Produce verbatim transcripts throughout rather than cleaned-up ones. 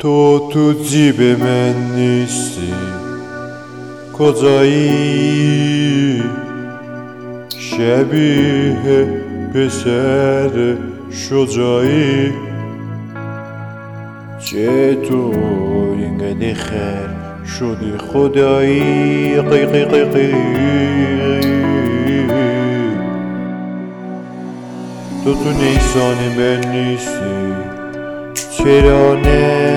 تو تو جیب من نیستی، کجایی؟ شبیه پسر شجاعی. چطور اینقدر خر شدی خدایی؟ قی قی قی قی. تو تو نیسان من نیستی، چرا نه؟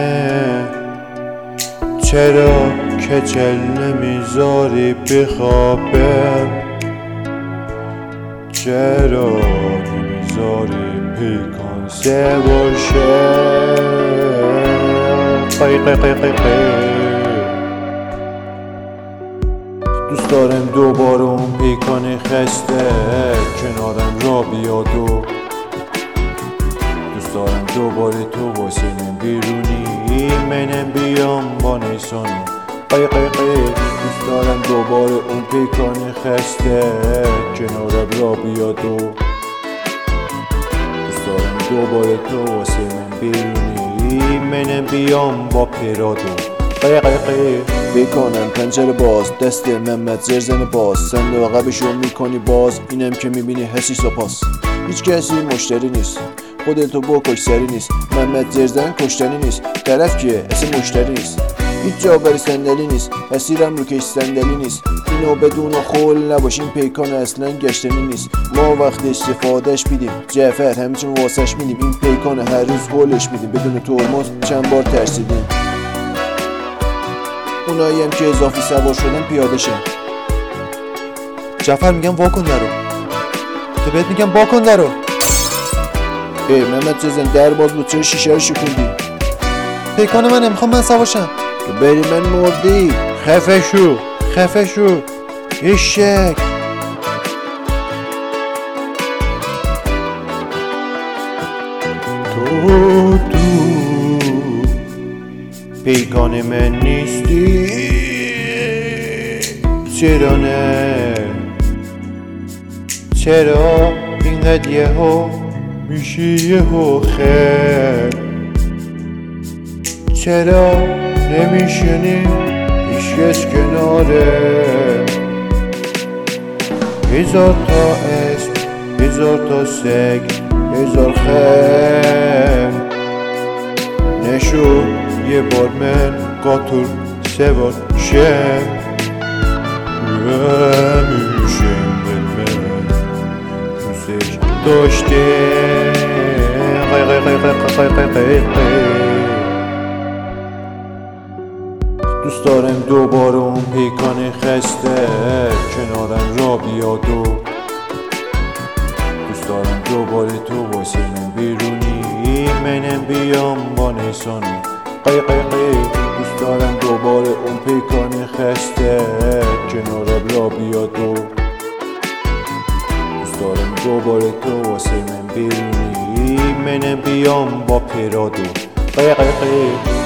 چرا کچل نمیذاری بخوابم؟ چرا نمیذاری پیکان سوار شم؟ قی قی قی قی قی. دوست دارم دوباره اون پیکان خسته کنارم را بیاد و دوست دارم دوباره تو واسه من بیرونی، منم بیام با نیسانی. قی قی قی. دوست دارم دوباره اون پیکان خسته کنارم را بیاد و دوست دارم دوباره تو واسه من بیرونی، منم بیام با پرادو. قی قی قی. بکنم پنجره باز، دست محمد زرزن باز، صندوق عقبشو میکنی باز، اینم که میبینی حسی سپاس. هیچ کسی مشتری نیست، خودتو بکش سری نیست. محمد زرزن کشتنی نیست، طرف کیه؟ اصلا مشتری نیست. هیچ جا بری صندلی نیست، حسیرم رو کش صندلی نیست. اینو بدون خول نباش، این پیکان اصلا گشتنی نیست. ما وقت استفادهش بیدیم، جعفر همچون واسش میدیم. این پیکان هر روز هولش میدیم، بدون ترمز چند بار ترسیدیم. اونایی هم که اضافی سوار شدن پیاده شن. جعفر میگم واکن درو، تو بهت میگم واکن درو. ای محمد زرزن در باز بود، چرا شیشه رو شکوندی؟ پیکان من نمیخوام من سوار شم. تو بری من مردی. خفه شو خفه شو یشک. تو تو پیکان من نیستی، چرا نه؟ چرا اینقدر یهو میشی یهو خیر؟ چرا نمیشنی هیچکس کناره؟ هزار تا اسم، هزار تا سگ، هزار خیر. نشو یه بار من قطور سوار شم، همیشه من دوستش داشته. قی قی قی قی قی قی قی قی. دوست دارم دوباره اون پیکان خسته کنارم را بیاد و دوست دارم دوباره تو واسه من بیرونی، منم بیام با نیسانی. قی قی قی. دوست دارم دوباره اون پیکان خسته کنارم را بیاد و دوست دارم دوباره تو واسه من بیرونی، منم بیام با پرادو. قی قی قی.